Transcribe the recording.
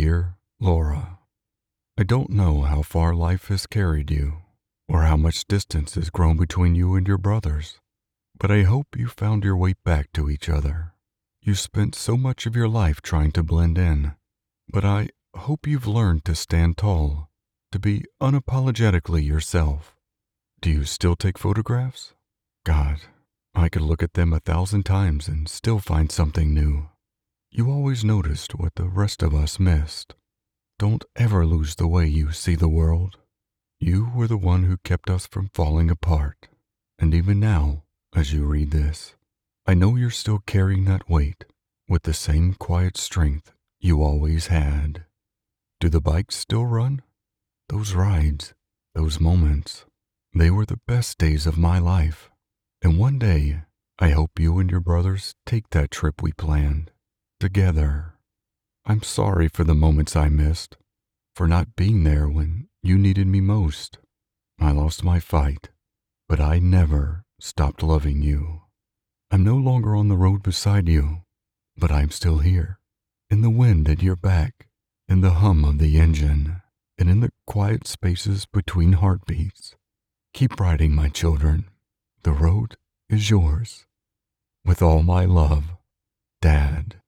Dear Laura, I don't know how far life has carried you, or how much distance has grown between you and your brothers, but I hope you found your way back to each other. You spent so much of your life trying to blend in, but I hope you've learned to stand tall, to be unapologetically yourself. Do you still take photographs? God, I could look at them 1,000 times and still find something new. You always noticed what the rest of us missed. Don't ever lose the way you see the world. You were the one who kept us from falling apart. And even now, as you read this, I know you're still carrying that weight with the same quiet strength you always had. Do the bikes still run? Those rides, those moments, they were the best days of my life. And one day, I hope you and your brothers take that trip we planned, together. I'm sorry for the moments I missed, for not being there when you needed me most. I lost my fight, but I never stopped loving you. I'm no longer on the road beside you, but I'm still here, in the wind at your back, in the hum of the engine, and in the quiet spaces between heartbeats. Keep riding, my children. The road is yours. With all my love, Dad.